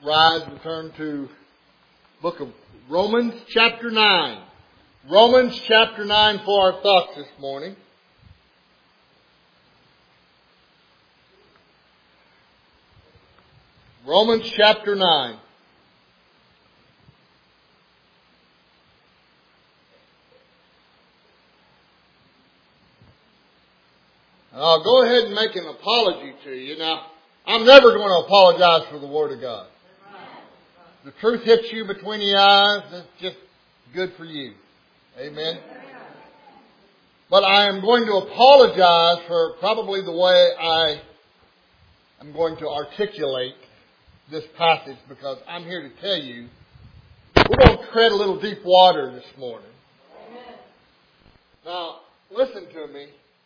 rise and turn to book of Romans chapter 9. Romans chapter 9 for our thoughts this morning. Romans chapter 9. I'll go ahead and make an apology to you. Now, I'm never going to apologize for the Word of God. The truth hits you between the eyes, it's just good for you. Amen. But I am going to apologize for probably the way I am going to articulate this passage, because I'm here to tell you we're going to tread a little deep water this morning. Now, listen to me.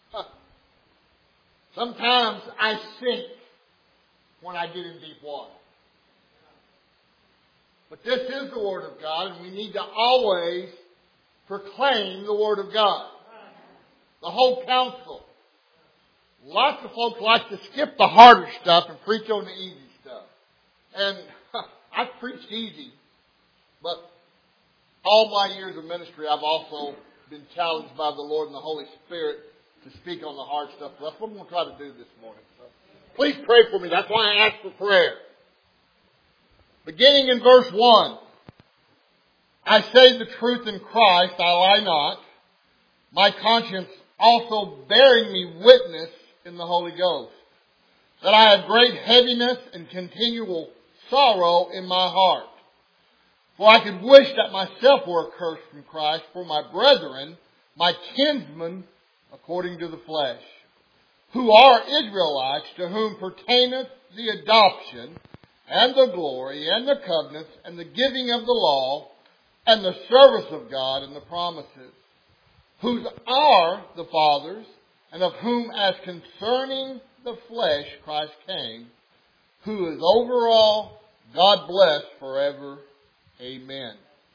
Sometimes I sink when I get in deep water. But this is the Word of God, and we need to always proclaim the Word of God. The whole counsel. Lots of folks like to skip the harder stuff and preach on the easy stuff. And I've preached easy, but all my years of ministry I've also been challenged by the Lord and the Holy Spirit to speak on the hard stuff. That's what I'm going to try to do this morning. So please pray for me. That's why I asked for prayer. Beginning in verse 1. I say the truth in Christ, I lie not. My conscience also bearing me witness in the Holy Ghost, that I have great heaviness and continual sorrow in my heart. For I could wish that myself were accursed from Christ for my brethren, my kinsmen, according to the flesh, who are Israelites, to whom pertaineth the adoption, and the glory, and the covenants, and the giving of the law, and the service of God, and the promises, whose are the fathers, and of whom as concerning the flesh Christ came, who is over all, God bless forever. Amen.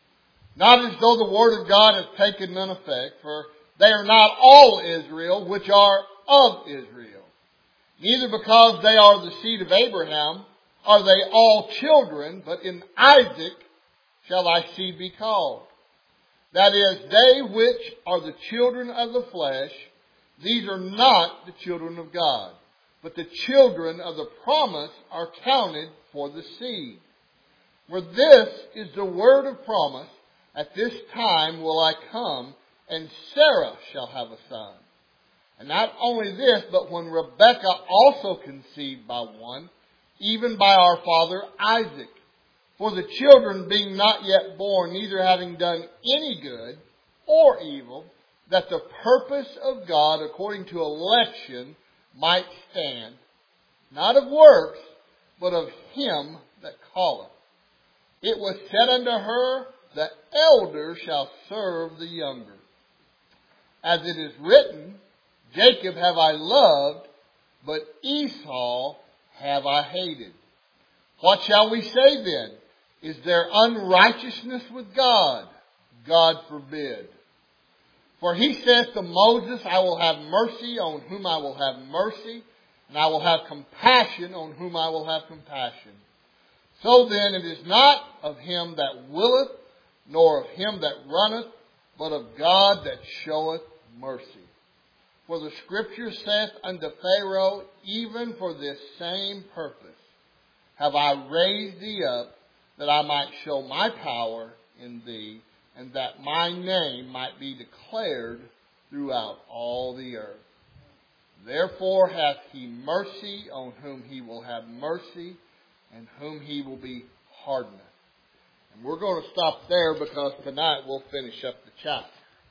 Not as though the word of God has taken none effect, for they are not all Israel which are of Israel. Neither because they are the seed of Abraham are they all children, but in Isaac shall thy seed be called. That is, they which are the children of the flesh, these are not the children of God, but the children of the promise are counted for the seed. For this is the word of promise, at this time will I come, and Sarah shall have a son. And not only this, but when Rebekah also conceived by one, even by our father Isaac. For the children being not yet born, neither having done any good or evil, that the purpose of God according to election might stand, not of works, but of him that calleth. It was said unto her, the elder shall serve the younger. As it is written, Jacob have I loved, but Esau have I hated. What shall we say then? Is there unrighteousness with God? God forbid. For he saith to Moses, I will have mercy on whom I will have mercy, and I will have compassion on whom I will have compassion. So then it is not of him that willeth, nor of him that runneth, but of God that showeth mercy. For the Scripture saith unto Pharaoh, even for this same purpose have I raised thee up, that I might show my power in thee, and that my name might be declared throughout all the earth. Therefore hath he mercy on whom he will have mercy, and whom he will be hardened. And we're going to stop there, because tonight we'll finish up the chapter.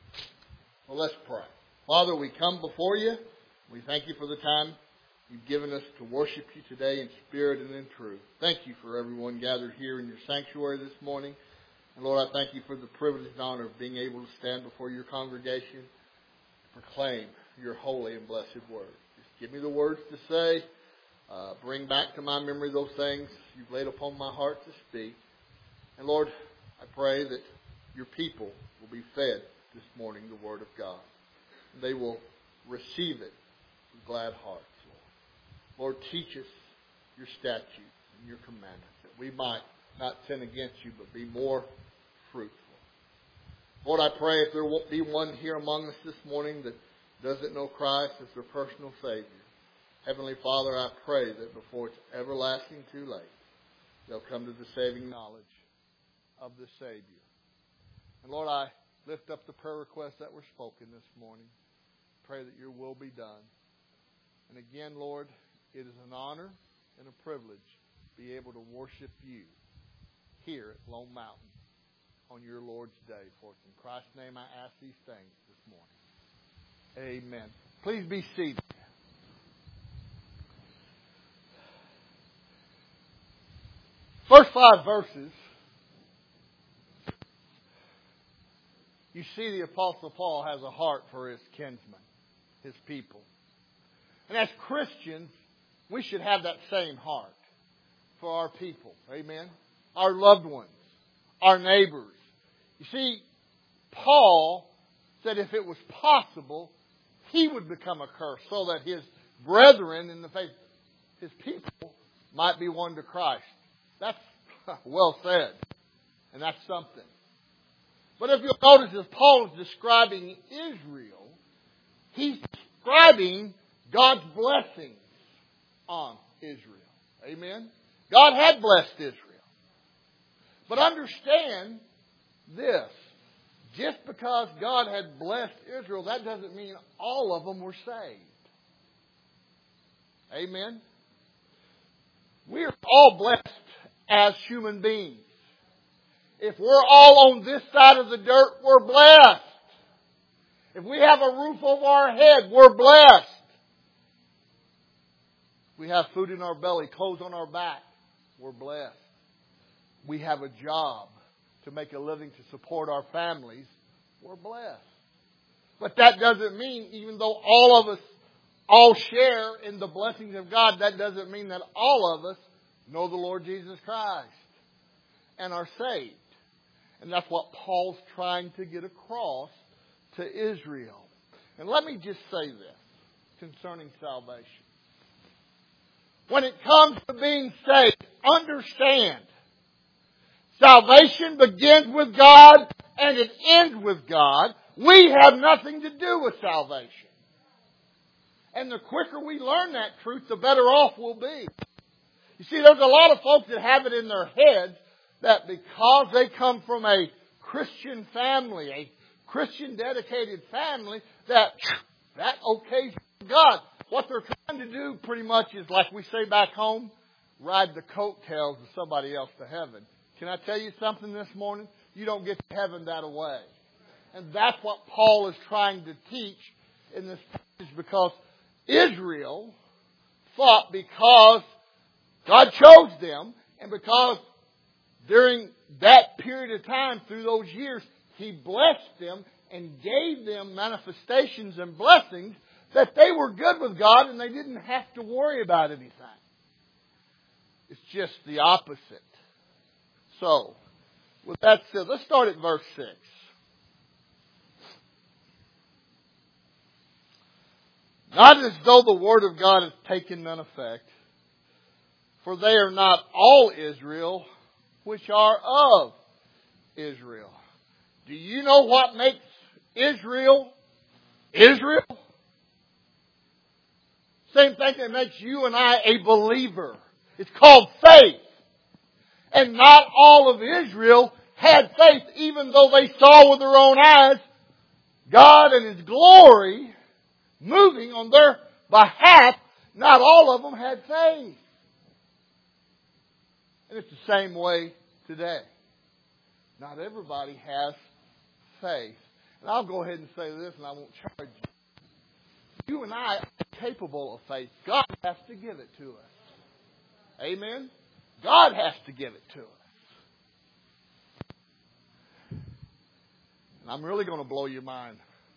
Well, let's pray. Father, we come before you. We thank you for the time you've given us to worship you today in spirit and in truth. Thank you for everyone gathered here in your sanctuary this morning. And Lord, I thank you for the privilege and honor of being able to stand before your congregation and proclaim your holy and blessed word. Just give me the words to say. Bring back to my memory those things you've laid upon my heart to speak. And Lord, I pray that your people will be fed this morning the word of God. They will receive it with glad hearts, Lord. Lord, teach us your statutes and your commandments, that we might not sin against you, but be more fruitful. Lord, I pray if there won't be one here among us this morning that doesn't know Christ as their personal Savior, Heavenly Father, I pray that before it's everlasting too late, they'll come to the saving knowledge of the Savior. And Lord, I lift up the prayer requests that were spoken this morning. Pray that your will be done. And again, Lord, it is an honor and a privilege to be able to worship you here at Lone Mountain on your Lord's Day. For it's in Christ's name I ask these things this morning. Amen. Please be seated. First 5 verses, you see the Apostle Paul has a heart for his kinsmen, his people. And as Christians, we should have that same heart for our people. Amen? Our loved ones, our neighbors. You see, Paul said if it was possible, he would become a curse so that his brethren in the faith, his people, might be won to Christ. That's well said. And that's something. But if you'll notice, as Paul is describing Israel, he's describing God's blessings on Israel. Amen? God had blessed Israel. But understand this. Just because God had blessed Israel, that doesn't mean all of them were saved. Amen? We are all blessed as human beings. If we're all on this side of the dirt, we're blessed. If we have a roof over our head, we're blessed. If we have food in our belly, clothes on our back, we're blessed. We have a job to make a living to support our families, we're blessed. But that doesn't mean, even though all of us all share in the blessings of God, that doesn't mean that all of us know the Lord Jesus Christ and are saved. And that's what Paul's trying to get across to Israel. And let me just say this concerning salvation. When it comes to being saved, understand, salvation begins with God and it ends with God. We have nothing to do with salvation. And the quicker we learn that truth, the better off we'll be. You see, there's a lot of folks that have it in their heads that because they come from a Christian family, a Christian dedicated family, that okays God. What they're trying to do pretty much is, like we say back home, ride the coattails of somebody else to heaven. Can I tell you something this morning? You don't get to heaven that way. And that's what Paul is trying to teach in this passage, because Israel thought because God chose them and because during that period of time, through those years, He blessed them and gave them manifestations and blessings, that they were good with God and they didn't have to worry about anything. It's just the opposite. So, with that said, let's start at verse 6. Not as though the word of God has taken none effect, for they are not all Israel which are of Israel. Do you know what makes Israel Israel? Same thing that makes you and I a believer. It's called faith. And not all of Israel had faith, even though they saw with their own eyes God and His glory moving on their behalf. Not all of them had faith. And it's the same way today. Not everybody has faith. And I'll go ahead and say this, and I won't charge you. You and I are capable of faith. God has to give it to us. Amen? God has to give it to us. And I'm really going to blow your mind.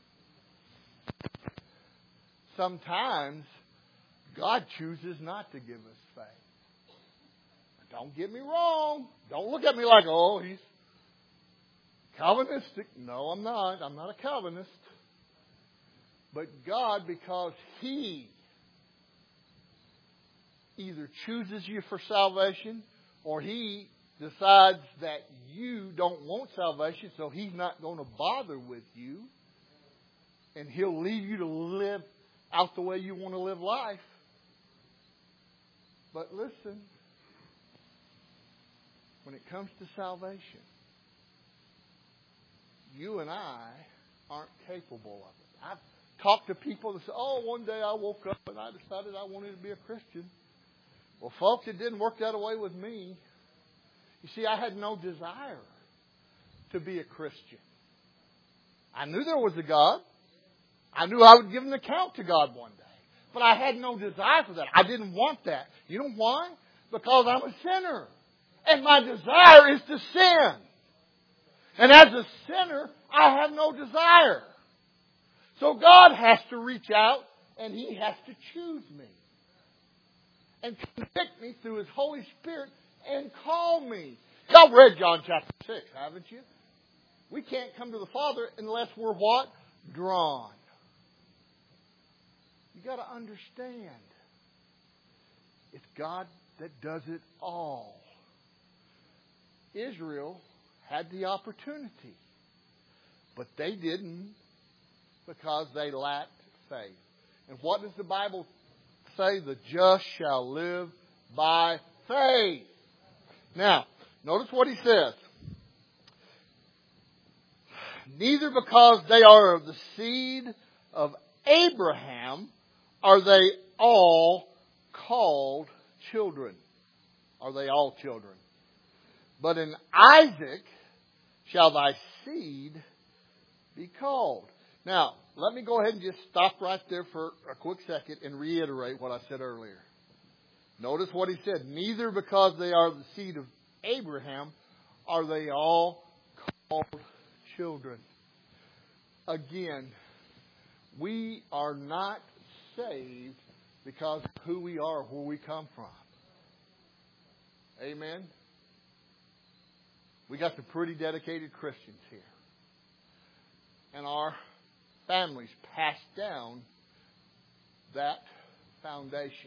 Sometimes God chooses not to give us faith. Don't get me wrong. Don't look at me like, oh, he's Calvinistic. No, I'm not. I'm not a Calvinist. But God, because He either chooses you for salvation or he decides that you don't want salvation, so he's not going to bother with you, and he'll leave you to live out the way you want to live life. But listen, when it comes to salvation, you and I aren't capable of it. I've talked to people that say, oh, one day I woke up and I decided I wanted to be a Christian. Well, folks, it didn't work that way with me. You see, I had no desire to be a Christian. I knew there was a God. I knew I would give an account to God one day. But I had no desire for that. I didn't want that. You know why? Because I'm a sinner. And my desire is to sin. And as a sinner, I have no desire. So God has to reach out and He has to choose me. And convict me through His Holy Spirit and call me. Y'all read John chapter 6, haven't you? We can't come to the Father unless we're what? Drawn. You got to understand. It's God that does it all. Israel had the opportunity, but they didn't because they lacked faith. And what does the Bible say? The just shall live by faith. Now, notice what he says. Neither because they are of the seed of Abraham are they all called children. Are they all children? But in Isaac shall thy seed be called. Now, let me go ahead and just stop right there for a quick second and reiterate what I said earlier. Notice what he said. Neither because they are the seed of Abraham are they all called children. Again, we are not saved because of who we are or where we come from. Amen? We got some pretty dedicated Christians here. And our families passed down that foundation.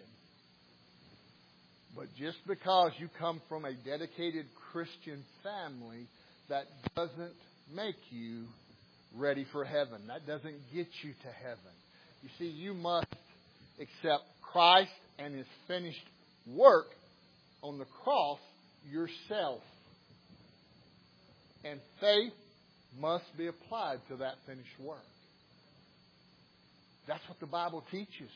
But just because you come from a dedicated Christian family, that doesn't make you ready for heaven. That doesn't get you to heaven. You see, you must accept Christ and His finished work on the cross yourself. And faith must be applied to that finished work. That's what the Bible teaches.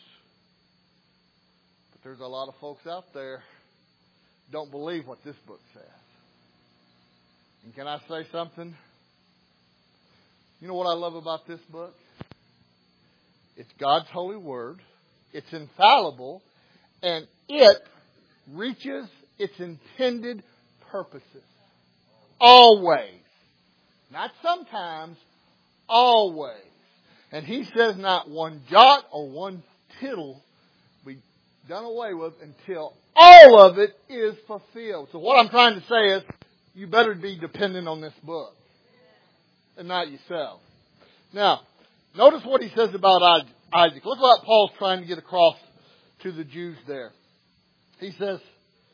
But there's a lot of folks out there don't believe what this book says. And can I say something? You know what I love about this book? It's God's holy word. It's infallible. And it reaches its intended purposes. Always. Not sometimes. Always. And he says not one jot or one tittle be done away with until all of it is fulfilled. So what I'm trying to say is, you better be dependent on this book and not yourself. Now, notice what he says about Isaac. Look what Paul's trying to get across to the Jews there. He says,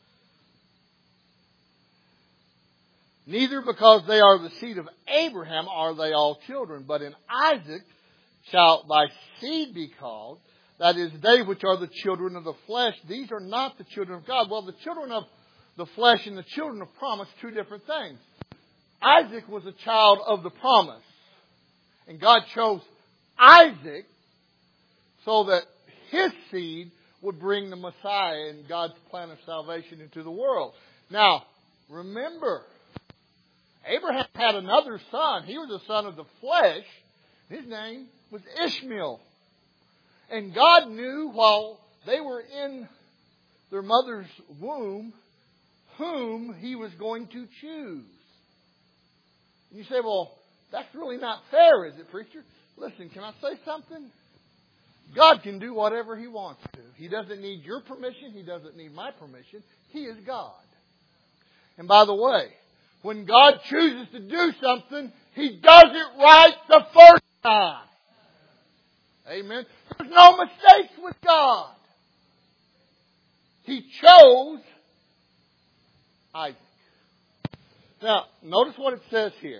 neither because they are the seed of Abraham are they all children, but in Isaac shall thy seed be called. That is, they which are the children of the flesh. These are not the children of God. Well, the children of the flesh and the children of promise, two different things. Isaac was a child of the promise. And God chose Isaac so that his seed would bring the Messiah and God's plan of salvation into the world. Now, remember, Abraham had another son. He was a son of the flesh. His name was Ishmael. And God knew while they were in their mother's womb whom He was going to choose. And you say, well, that's really not fair, is it, preacher? Listen, can I say something? God can do whatever He wants to. He doesn't need your permission. He doesn't need my permission. He is God. And by the way, when God chooses to do something, He does it right the first time. Amen. There's no mistakes with God. He chose Isaac. Now, notice what it says here.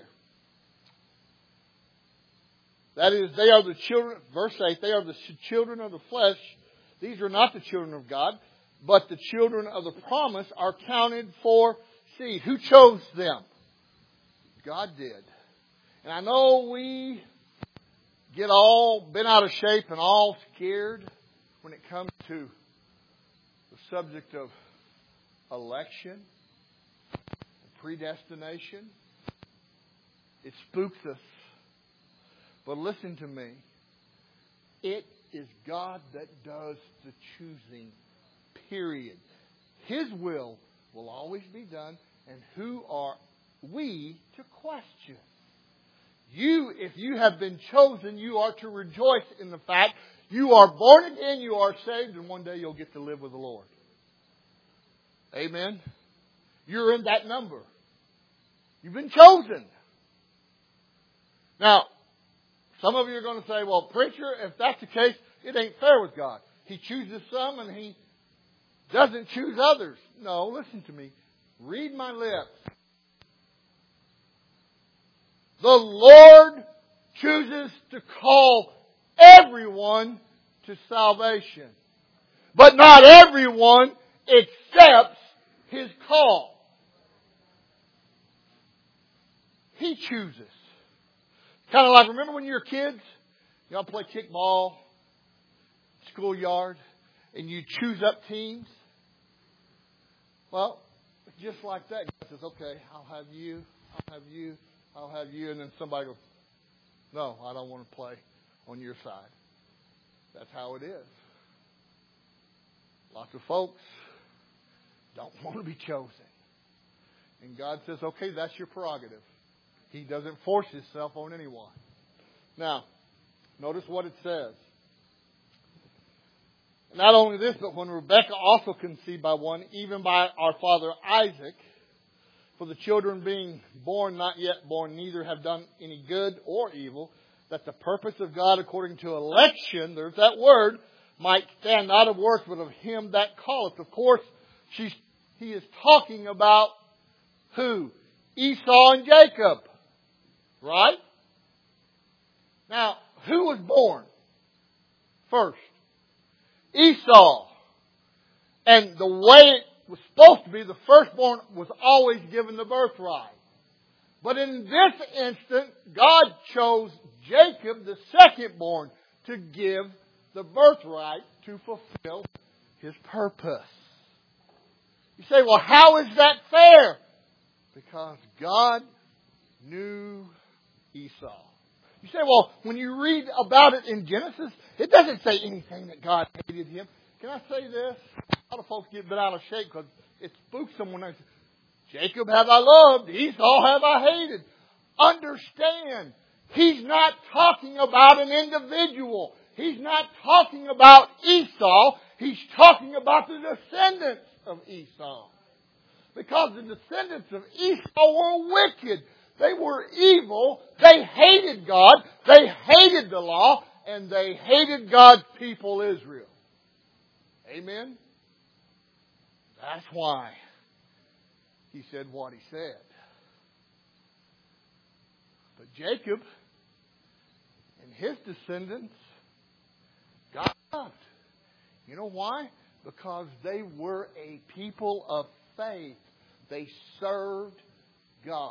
That is, they are the children, verse 8, they are the children of the flesh. These are not the children of God, but the children of the promise are counted for seed. Who chose them? God did. And I know we get all bent out of shape and all scared when it comes to the subject of election, predestination. It spooks us. But listen to me. It is God that does the choosing. Period. His will always be done. And who are we to question? You, if you have been chosen, you are to rejoice in the fact you are born again, you are saved, and one day you'll get to live with the Lord. Amen? You're in that number. You've been chosen. Now, some of you are going to say, well, preacher, if that's the case, it ain't fair with God. He chooses some and He doesn't choose others. No, listen to me. Read my lips. The Lord chooses to call everyone to salvation. But not everyone accepts His call. He chooses. Kind of like, remember when you were kids? Y'all play kickball, schoolyard, and you choose up teams? Well, just like that, God says, okay, I'll have you, I'll have you, I'll have you. And then somebody goes, no, I don't want to play on your side. That's how it is. Lots of folks don't want to be chosen. And God says, okay, that's your prerogative. He doesn't force Himself on anyone. Now, notice what it says. Not only this, but when Rebekah also conceived by one, even by our father Isaac, for the children being born, not yet born, neither have done any good or evil, that the purpose of God according to election, there's that word, might stand not of works, but of Him that calleth. Of course, he is talking about who? Esau and Jacob. Right? Now, who was born first? Esau. And the way it was supposed to be, the firstborn was always given the birthright. But in this instant, God chose Jacob, the secondborn, to give the birthright to fulfill His purpose. You say, well, how is that fair? Because God knew Esau. You say, well, when you read about it in Genesis, it doesn't say anything that God hated him. Can I say this? A lot of folks get bent out of shape because it spooks someone. They say, Jacob have I loved, Esau have I hated. Understand, He's not talking about an individual. He's not talking about Esau. He's talking about the descendants of Esau. Because the descendants of Esau were wicked. They were evil. They hated God. They hated the law. And they hated God's people, Israel. Amen? That's why He said what He said. But Jacob and his descendants, God loved. You know why? Because they were a people of faith. They served God.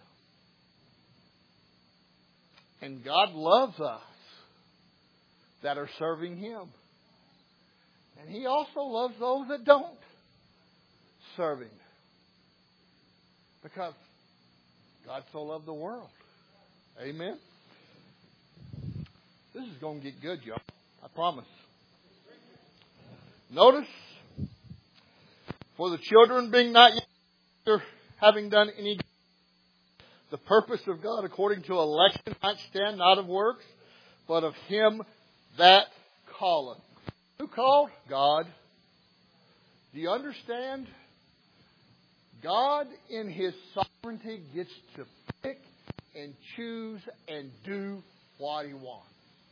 And God loves us that are serving Him. And He also loves those that don't serve Him. Because God so loved the world. Amen? This is going to get good, y'all. I promise. Notice, for the children being not yet having done any good, the purpose of God according to election might stand not of works, but of Him that calleth. Who called? God. Do you understand? God in His sovereignty gets to pick and choose and do what He wants.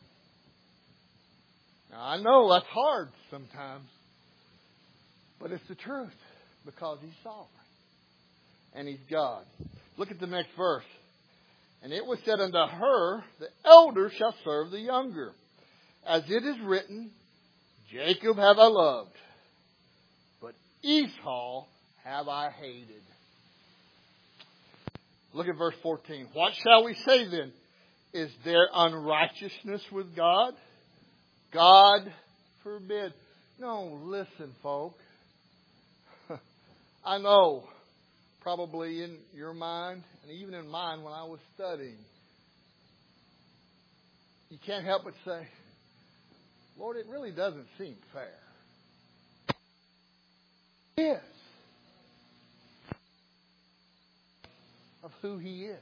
Now I know that's hard sometimes, but it's the truth because He's sovereign. and He's God. Look at the next verse. And it was said unto her, the elder shall serve the younger. As it is written, Jacob have I loved, but Esau have I hated. Look at verse 14. What shall we say then? Is there unrighteousness with God? God forbid. No, listen, folk. I know, probably in your mind, and even in mine when I was studying, you can't help but say, Lord, it really doesn't seem fair. It is. Of who He is.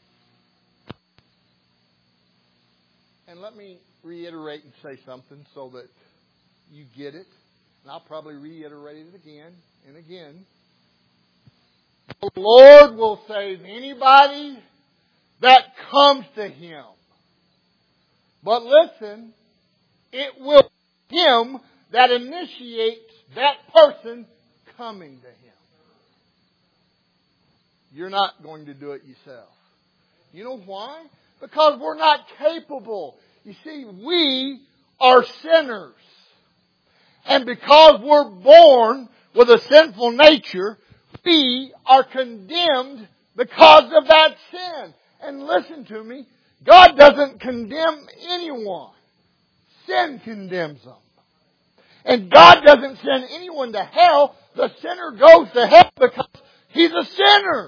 And let me reiterate and say something so that you get it. And I'll probably reiterate it again and again. The Lord will save anybody that comes to Him. But listen, it will be Him that initiates that person coming to Him. You're not going to do it yourself. You know why? Because we're not capable. You see, we are sinners. And because we're born with a sinful nature, we are condemned because of that sin. And listen to me, God doesn't condemn anyone. Sin condemns them. And God doesn't send anyone to hell. The sinner goes to hell because he's a sinner.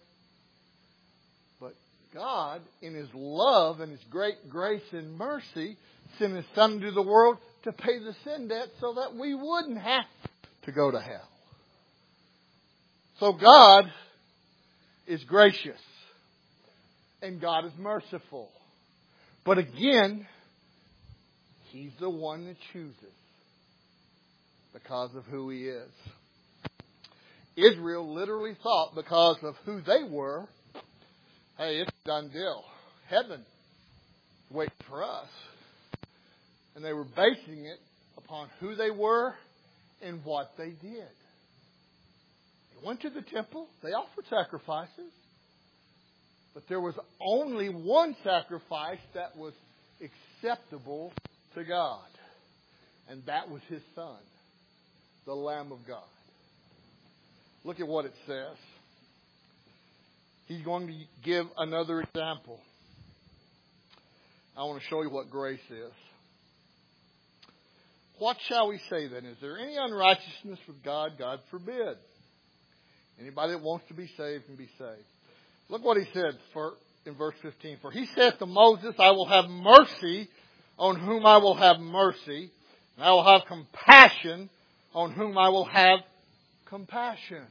But God, in His love and His great grace and mercy, sent His Son into the world to pay the sin debt so that we wouldn't have to go to hell. So God is gracious. And God is merciful. But again, He's the one that chooses because of who He is. Israel literally thought because of who they were, hey, it's a done deal. Heaven is waiting for us. And they were basing it upon who they were and what they did. They went to the temple. They offered sacrifices. But there was only one sacrifice that was acceptable to God. And that was His Son, the Lamb of God. Look at what it says. He's going to give another example. I want to show you what grace is. What shall we say then? Is there any unrighteousness with God? God forbid. Anybody that wants to be saved can be saved. Look what He said in verse 15. For He saith to Moses, I will have mercy on whom I will have mercy, and I will have compassion on whom I will have compassion.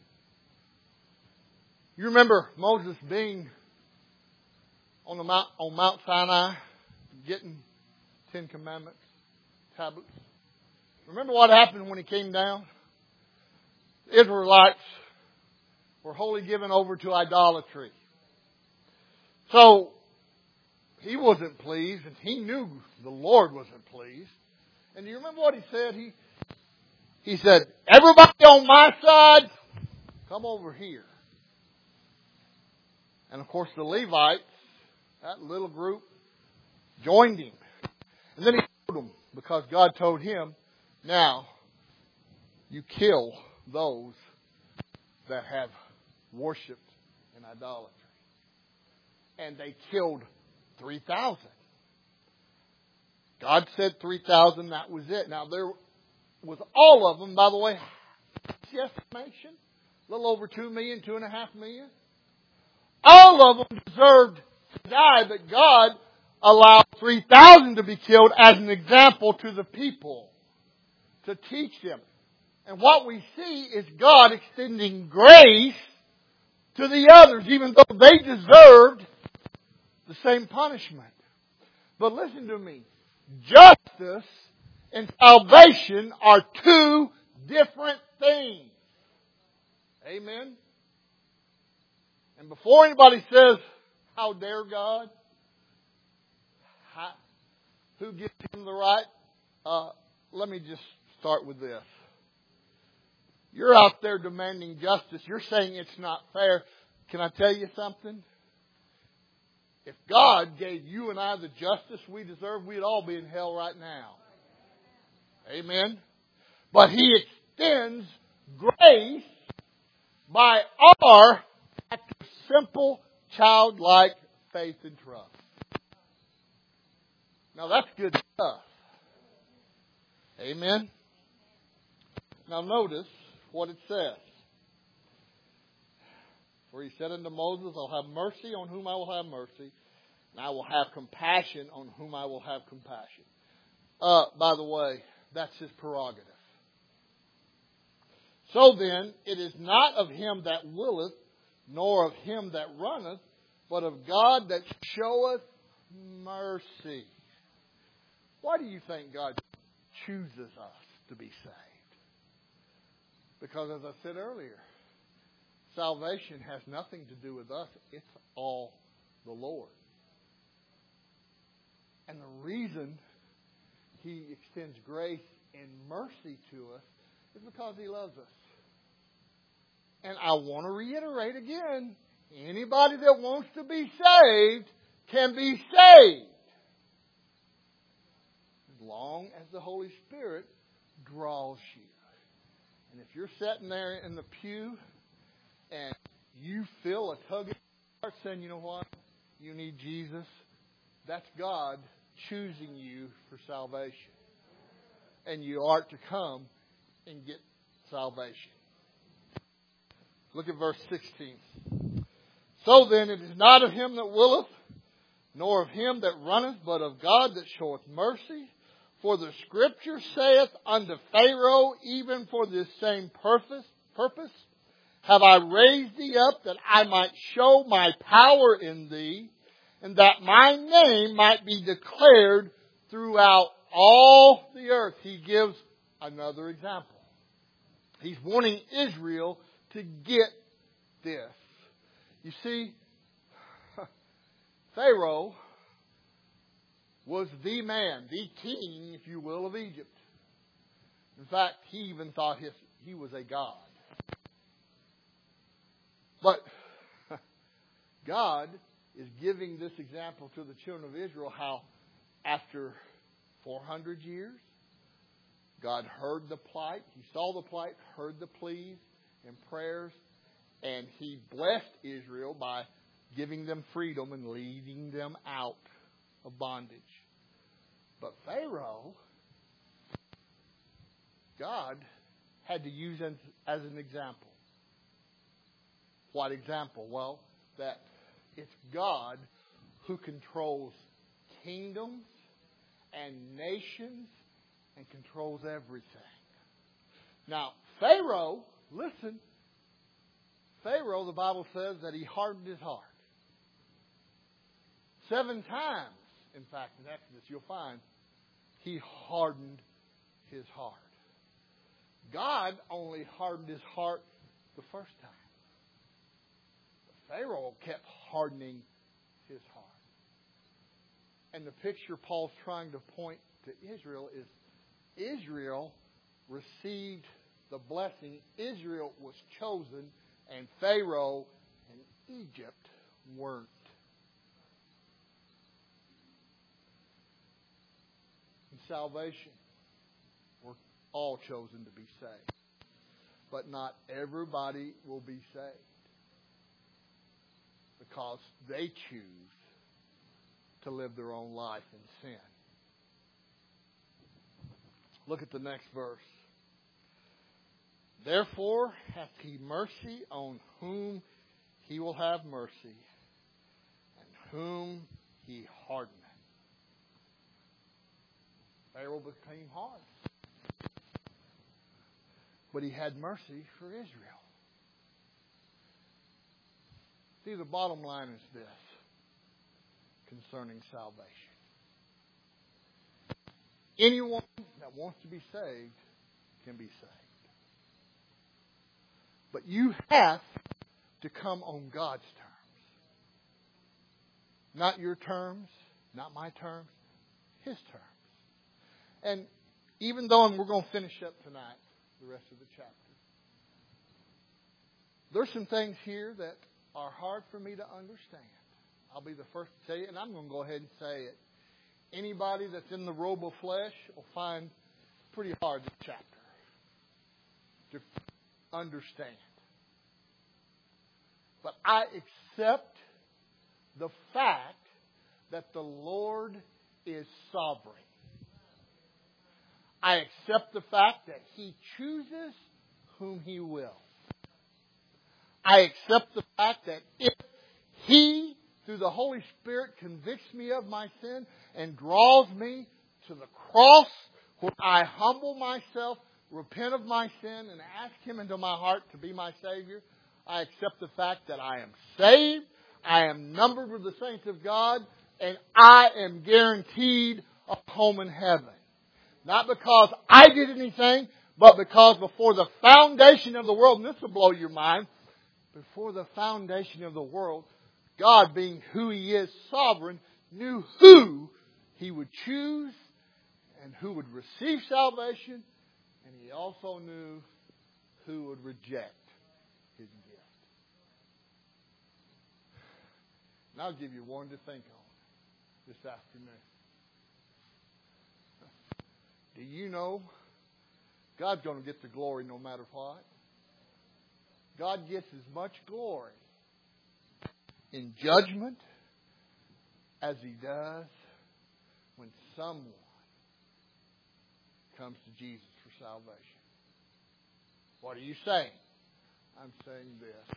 You remember Moses being on Mount Sinai, getting 10 Commandments, tablets. Remember what happened when he came down? The Israelites were wholly given over to idolatry. So, he wasn't pleased, and he knew the Lord wasn't pleased. And do you remember what he said? He said, everybody on my side, come over here. And of course the Levites, that little group, joined him. And then he told them, because God told him, now, you kill those that have worshipped in idolatry. And they killed 3,000. God said 3,000, that was it. Now, there was all of them, by the way, the estimation, a little over 2 million, 2.5 million. All of them deserved to die, but God allowed 3,000 to be killed as an example to the people, to teach them. And what we see is God extending grace to the others, even though they deserved the same punishment. But listen to me. Justice and salvation are two different things. Amen? And before anybody says, how dare God? Who gives Him the right? Let me just start with this. You're out there demanding justice. You're saying it's not fair. Can I tell you something? If God gave you and I the justice we deserve, we'd all be in hell right now. Amen. But He extends grace by our act of simple, childlike faith and trust. Now that's good stuff. Amen. Now notice what it says. For He said unto Moses, I'll have mercy on whom I will have mercy, and I will have compassion on whom I will have compassion. By the way, that's His prerogative. So then, it is not of him that willeth, nor of him that runneth, but of God that showeth mercy. Why do you think God chooses us to be saved? Because as I said earlier, salvation has nothing to do with us. It's all the Lord. And the reason He extends grace and mercy to us is because He loves us. And I want to reiterate again, anybody that wants to be saved can be saved. As long as the Holy Spirit draws you. And if you're sitting there in the pew and you feel a tug in your heart saying, you know what, you need Jesus, that's God choosing you for salvation. And you are to come and get salvation. Look at verse 16. So then it is not of him that willeth, nor of him that runneth, but of God that showeth mercy. For the Scripture saith unto Pharaoh, even for this same purpose, have I raised thee up that I might show my power in thee, and that my name might be declared throughout all the earth. He gives another example. He's wanting Israel to get this. You see, Pharaoh was the man, the king, if you will, of Egypt. In fact, he even thought he was a god. But God is giving this example to the children of Israel, how after 400 years, God heard the plight. He saw the plight, heard the pleas and prayers, and He blessed Israel by giving them freedom and leading them out of bondage. But Pharaoh, God had to use as an example. What example? Well, that it's God who controls kingdoms and nations and controls everything. Now, Pharaoh, listen, Pharaoh, the Bible says that he hardened his heart. 7 times, in fact, in Exodus, you'll find he hardened his heart. God only hardened his heart the first time. But Pharaoh kept hardening his heart. And the picture Paul's trying to point to Israel is Israel received the blessing. Israel was chosen, and Pharaoh and Egypt weren't. In salvation, we're all chosen to be saved. But not everybody will be saved because they choose to live their own life in sin. Look at the next verse. Therefore hath He mercy on whom He will have mercy, and whom He hardeneth. Pharaoh became hard, but He had mercy for Israel. See, the bottom line is this concerning salvation. Anyone that wants to be saved can be saved. But you have to come on God's terms. Not your terms, not my terms, His terms. And even though, and we're going to finish up tonight, the rest of the chapter. There's some things here that are hard for me to understand. I'll be the first to say it, and I'm going to go ahead and say it. Anybody that's in the robe of flesh will find pretty hard this chapter to understand. But I accept the fact that the Lord is sovereign. I accept the fact that He chooses whom He will. I accept the fact that if He, through the Holy Spirit, convicts me of my sin and draws me to the cross where I humble myself, repent of my sin, and ask Him into my heart to be my Savior, I accept the fact that I am saved, I am numbered with the saints of God, and I am guaranteed a home in heaven. Not because I did anything, but because before the foundation of the world, and this will blow your mind, before the foundation of the world, God, being who He is, sovereign, knew who He would choose and who would receive salvation, and He also knew who would reject His gift. And I'll give you one to think on this afternoon. Do you know God's going to get the glory no matter what? God gets as much glory in judgment as He does when someone comes to Jesus for salvation. What are you saying? I'm saying this.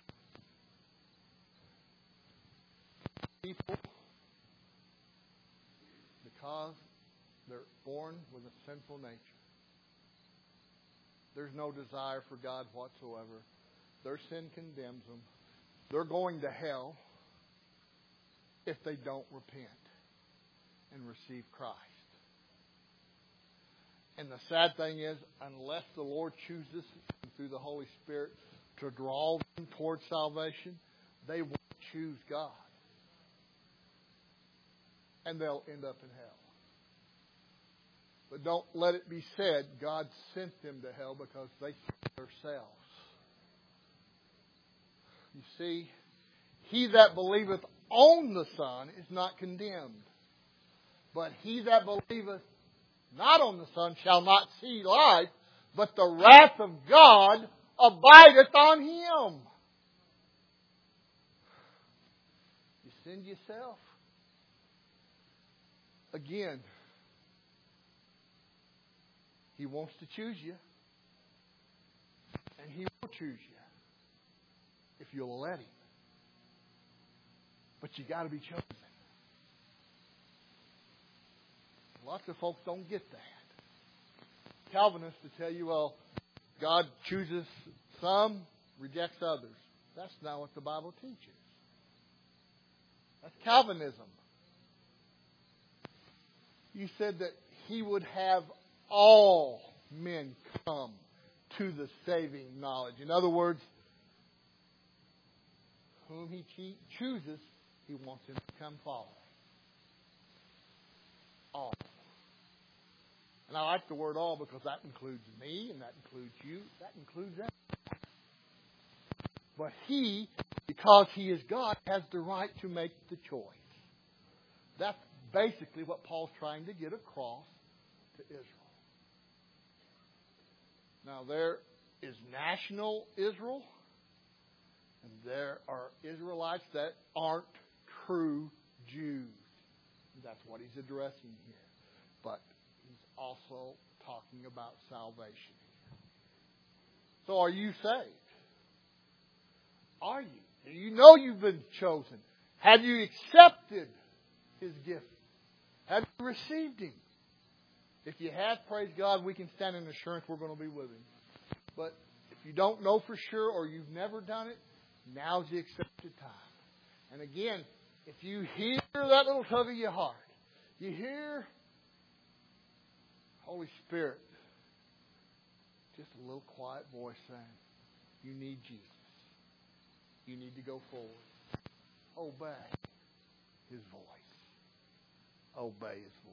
People, because they're born with a sinful nature, there's no desire for God whatsoever. Their sin condemns them. They're going to hell if they don't repent and receive Christ. And the sad thing is, unless the Lord chooses through the Holy Spirit to draw them towards salvation, they won't choose God. And they'll end up in hell. But don't let it be said God sent them to hell because they sent themselves. You see, he that believeth on the Son is not condemned. But he that believeth not on the Son shall not see life, but the wrath of God abideth on him. You send yourself. Again, He wants to choose you. And He will choose you if you'll let Him. But you got to be chosen. Lots of folks don't get that. Calvinists will tell you, well, God chooses some, rejects others. That's not what the Bible teaches. That's Calvinism. You said that He would have all men come to the saving knowledge. In other words, whom He chooses, He wants them to come follow. All. And I like the word all because that includes me and that includes you. That includes them. But He, because He is God, has the right to make the choice. That's basically what Paul's trying to get across to Israel. Now, there is national Israel, and there are Israelites that aren't true Jews. That's what he's addressing here. But he's also talking about salvation here. So are you saved? Are you? Do you know you've been chosen? Have you accepted His gift? Have you received Him? If you have, praise God, we can stand in assurance we're going to be with Him. But if you don't know for sure or you've never done it, now's the accepted time. And again, if you hear that little tug of your heart, you hear Holy Spirit, just a little quiet voice saying, you need Jesus. You need to go forward. Obey His voice. Obey His voice.